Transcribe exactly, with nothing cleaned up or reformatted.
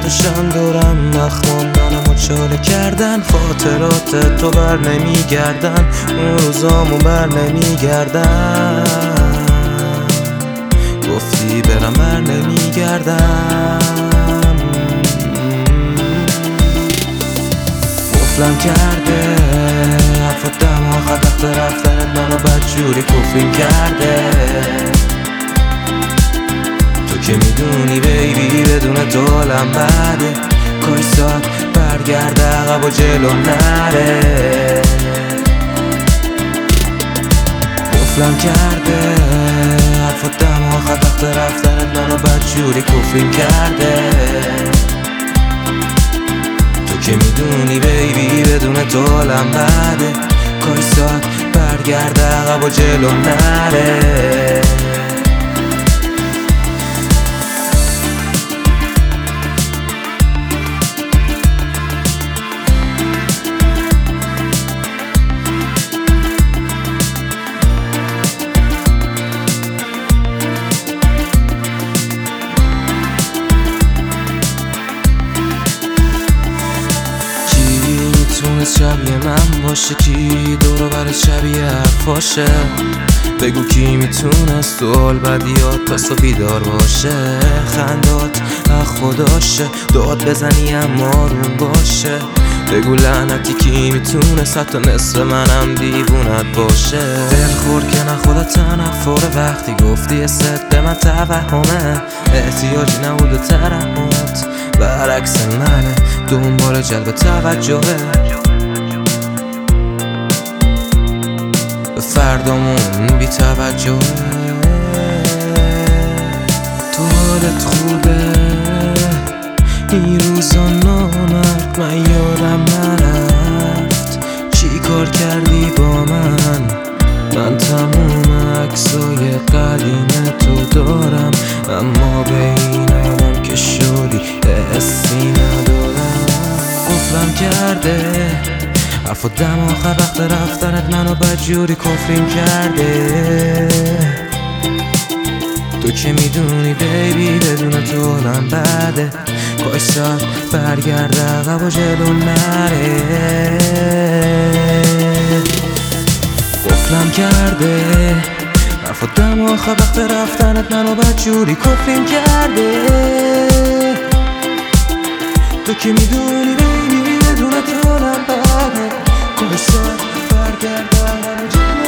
چشماشم دورم مخمون منمو چاله کردن، خاطرات تو بر نمیگردن، اون روزامو بر نمیگردن، گفتی برم بر نمیگردم. قفلم کرده حرفات دم آخر وقت رفتنت منو بدجوری کفرین کرده. تو که میدونی بیبی بدون تو حالم بده، کاش ساعت برگرده عقب و جلو نره. قفلم کرده حرفات دم آخر وقت رفتنت منو بدجوری کفرین کرده. تو که میدونی بیبی بدون تو حالم بده، کاش ساعت برگرده عقب و جلو نره. میتونست شبیه من باشه، کی دورو برای شبیه حرفاشه؟ بگو کی میتونست تو حال بدیات پس و بیدار باشه؟ خندات اخ خداشه، داد بزنی اما آروم باشه. بگو لعنتی کی میتونست حتی نصف منم دیوونت باشه؟ دلخور که نه خودت تنفره، وقتی گفتی ست به من توهمه، احتیاجی نبود و ترحمت برعکس منه، دنبال جلب توجهه. فردامون بی توجهه. تو حالت خوبه این روزا نامرد، من یادم نرفت چی کار کردی با من. من تموم عکسای قدیم تو دارم، اما به این آدم که شدی حسی ندارم. قفلم کرده حرفات دم آخر وقت رفتنت منو بدجوری کفرین کرده. تو که میدونی بیبی بدون تو حالم بده، کاش ساعت برگرده عقب و جلو نره. قفلم کرده حرفات دم آخر وقت رفتنت منو بدجوری کفرین کرده. تو که میدونی بیبی بدون تو حالم بده، کاش ساعت برگرده عقب و جلو